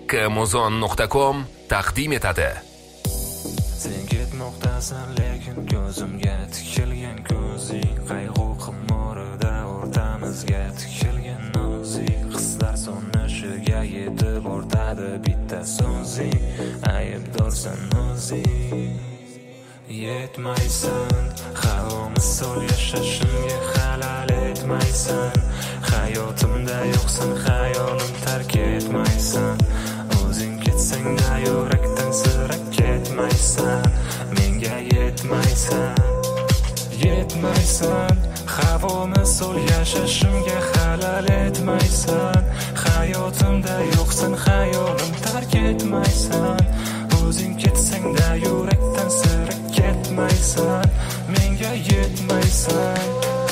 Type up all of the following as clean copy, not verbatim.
kmuzon.com taqdim etadi. Sen ketmoqdasan lekin ko'zimga tikilgan ko'zing, qayg'u qimorida o'rtamizga tikilgan nozik hislar so'nishiga yetib o'rtadi bitta so'zing, aybdorsan o'zing. Yetmaysan, havomiz so'l yashashimga halal etmaysan, hayotimda yo'qsan, hayolim tark etmaysan, o'zing ketsang-da yurakdan sira ketmaysan, menga yetmaysan. Yetmaysan, havomiz so'l yashashimga halal etmaysan, hayotimda yo'qsan, hayolim tark etmaysan, o'zing ketsang-da yurakdan sira ketmaysan, menga yetmaysan.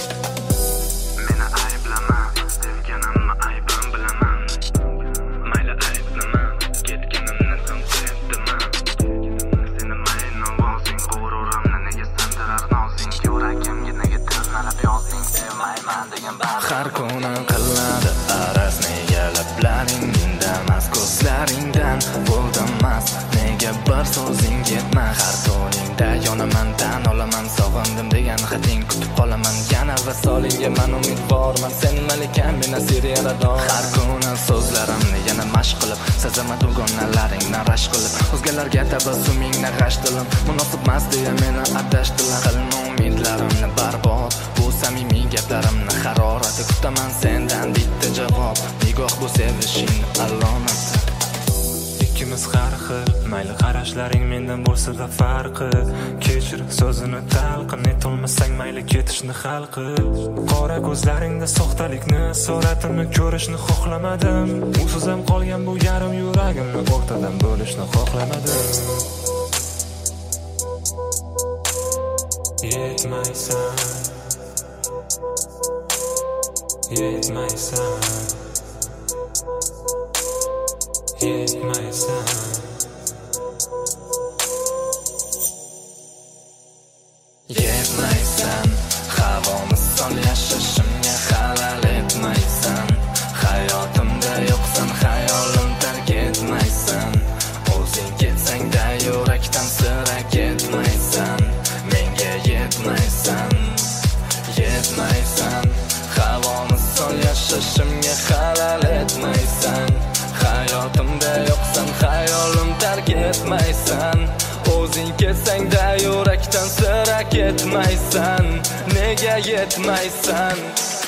Meni ayblama, sevganimni aybim bilaman. Mayli ayblama, ketganimni ham sevdiman. Seni mayin ovozing, g'ururimni nega sindirar nozing, yuragimga nega tirnalab yozding, sevmayman degan bar. Har kuni qiladi araz, nega lablaring indamas, ko'zlaringdan bo'ldamas, nega bir so'zing yetmas. Har to'ningda yonaman, tan olaman, sog'indim degan xating kutib qolaman, yana vasolingga man umidvorman, sen malikam, men asir yarador. Har kuni so'zlarimni yana mashq qilib, sazaman dugonalaringni rashk qilib, o'zgalarga tabassumingni g'ash dilim, munosibmas deya meni adashdilar. Qilma umidlarimni barbod, bu samimiy gaplarimni harorati, kutaman sendan bitta javob, nigoh bu sevishing alomati. Ikkimiz har xil, mayli qarashlaring mendan bo'lsa-da farqi, kechir so'zini talqin etolmasang mayli ketishni hal qil. Qora ko'zlaringda soxtalikni, suratini ko'rishni xohlamadim, usiz ham qolgan bu yarim yuragimni o'rtadan bo'lishni xohlamadim. Yetmaysan, yetmaysan, yetmaysan. Yetmaysan, havomiz so'l yashashimga halal etmaysan, hayotimda yo'qsan, hayolim tark etmaysan, o'zing ketsang-da yurakdan sira ketmaysan, menga yetmaysan. Yetmaysan, havomiz so'l yashashimga halal etmaysan, hayotimda yo'qsan, hayolim tark etmaysan, o'zing ketsang-da yurakdan sira ketmaysan, nega yetmaysan.